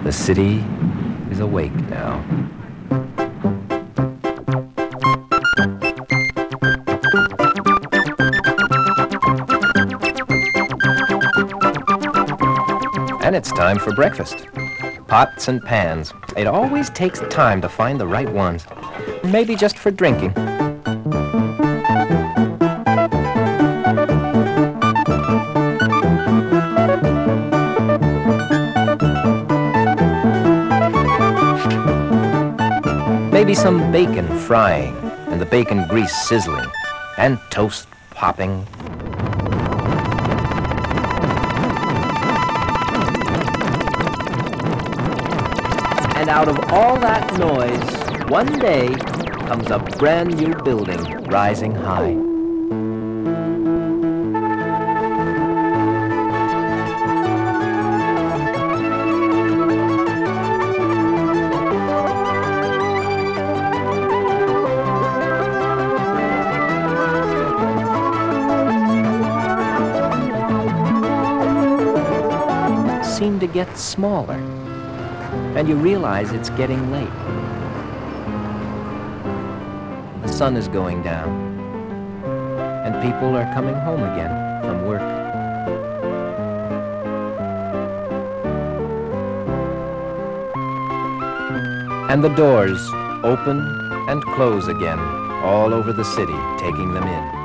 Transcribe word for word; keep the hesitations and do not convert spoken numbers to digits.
The city is awake now. And it's time for breakfast. Pots and pans. It always takes time to find the right ones. Maybe just for drinking. Maybe some bacon frying, and the bacon grease sizzling, and toast popping. And out of all that noise, one day comes a brand new building rising high. Seem to get smaller, and you realize it's getting late. The sun is going down, and people are coming home again from work. And the doors open and close again all over the city, taking them in.